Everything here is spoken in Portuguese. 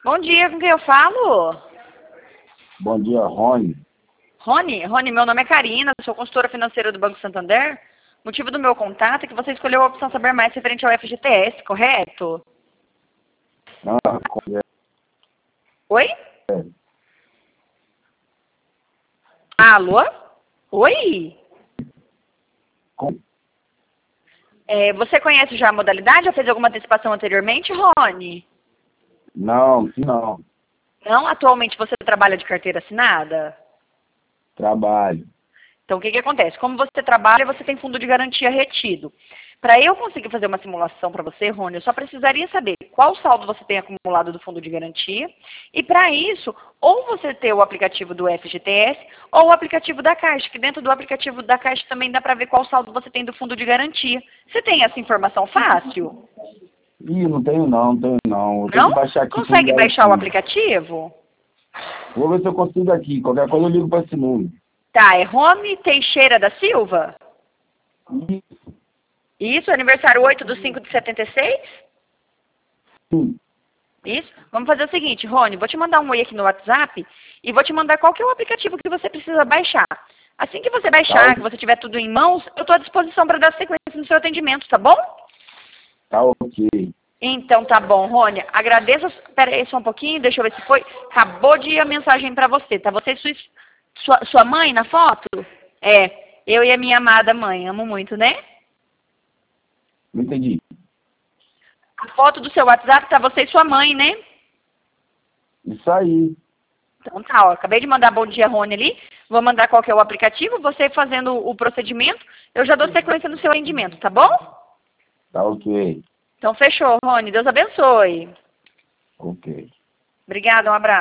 Bom dia, com quem eu falo? Bom dia, Rony. Rony, meu nome é Karina, sou consultora financeira do Banco Santander. O motivo do meu contato é que você escolheu a opção Saber Mais referente ao FGTS, correto? Ah, Oi? é. Alô? Oi? Com- Você conhece já a modalidade? Já fez alguma antecipação anteriormente, Rony? Não, sim, não. Não? Atualmente você trabalha de carteira assinada? Trabalho. Então, o que acontece? Como você trabalha, você tem fundo de garantia retido. Para eu conseguir fazer uma simulação para você, Rony, eu só precisaria saber qual saldo você tem acumulado do fundo de garantia. E para isso, ou você ter o aplicativo do FGTS ou o aplicativo da Caixa, que dentro do aplicativo da Caixa também dá para ver qual saldo você tem do fundo de garantia. Você tem essa informação fácil? Ih, não tenho não. Eu tenho Não? que baixar aqui por Consegue baixar o garantia. aplicativo? Vou ver se eu consigo aqui. Qualquer coisa eu ligo para esse número. Tá, é Rony Teixeira da Silva? Ih, Isso, aniversário 8/5/76? sim. Isso? Vamos fazer o seguinte, Rony, vou te mandar um oi aqui no WhatsApp e vou te mandar qual que é o aplicativo que você precisa baixar. Assim que você baixar, Tá, que você tiver tudo em mãos, eu estou à disposição para dar sequência no seu atendimento, tá bom? tá ok. Então tá bom, Rony. Agradeço. Espera aí só um pouquinho, deixa eu ver se foi. Acabou de ir a mensagem para você. Tá você e sua mãe na foto? É, eu e a minha amada mãe. Amo muito, né? Não entendi. A foto do seu WhatsApp tá você e sua mãe, né? Isso aí. Então tá, ó, acabei de mandar bom dia, Rony, ali. Vou mandar qual que é o aplicativo, você fazendo o procedimento, eu já dou sequência no seu atendimento, tá bom? Tá ok. Então fechou, Rony. Deus abençoe. Ok. Obrigada, um abraço.